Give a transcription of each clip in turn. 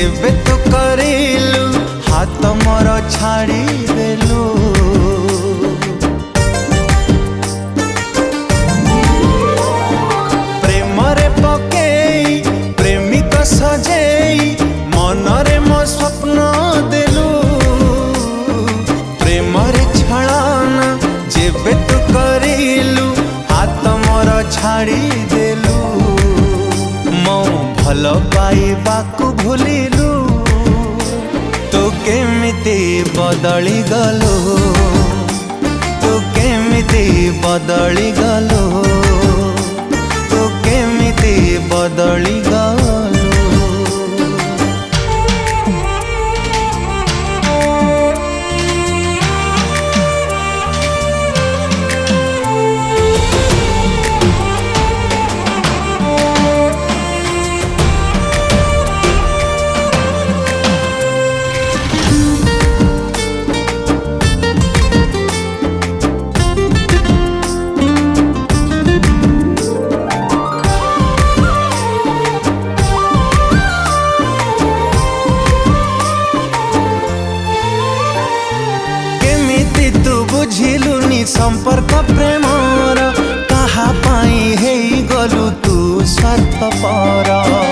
जेबे तो करेलु हाथ मोर छाड़ी देलु। प्रेमरे पकेई प्रेमिक सजेई मनरे मो स्वप्न देलु। प्रेमरे छळना जेबे तो करेलु हाथ मोर छाड़ी देलु। मो भल पाइबाकु भूलिलु तू केमिति बदली गलु। तू केमिति बदली गलु। तू केमिति बदली गलु। बुझिलुनी संपर्क प्रेमर कहा पाई हे गलु तू स्वार्थपर।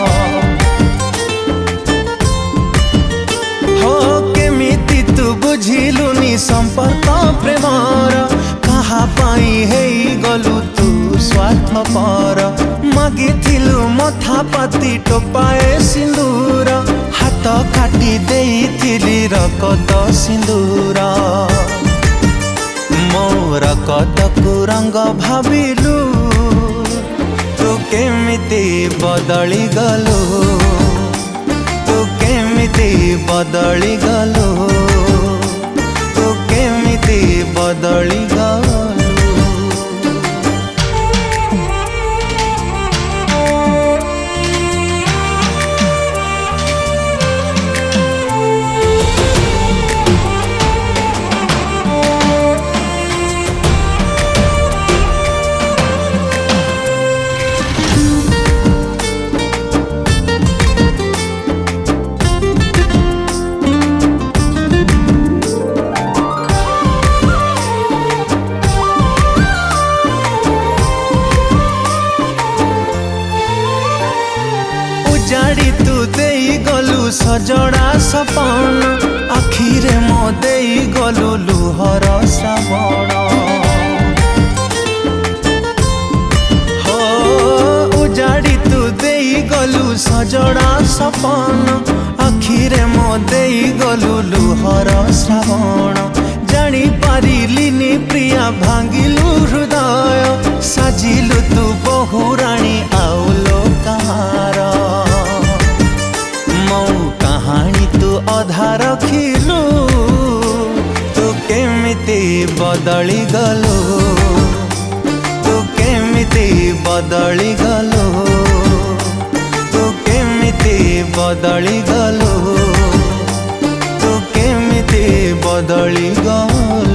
हो केमिति तू बुझिलुनी संपर्क प्रेमर कहा पाई हे गलु तू स्वार्थपर। मागिथिलु मथा पाती टोपाए सिंदूर हाथ काटी देइथिली रकत सिंदूर। मोर कतकु रंग भाविलु तू केमिति बदली गलु। तू केमिति बदली गलु। तू केमिति बदली गलु। जाड़ी तू देई गलु सजड़ा सपन आखिरे मो देई गलु लुहर श्रावण। हो उजाड़ी तू देई गलु सजड़ा सपन आखिरे मो देई गलु लुहर श्रावण। जानी पारिलिनी प्रिया भांगिलु हृदय साजिलु तू बहुराणी आउलो कहार। कहानी तू अधा रखिलु तू केमिति बदली गलु। तू केमिति बदली गलु। तू केमिति बदली गलु। तू केमिति बदली गलु।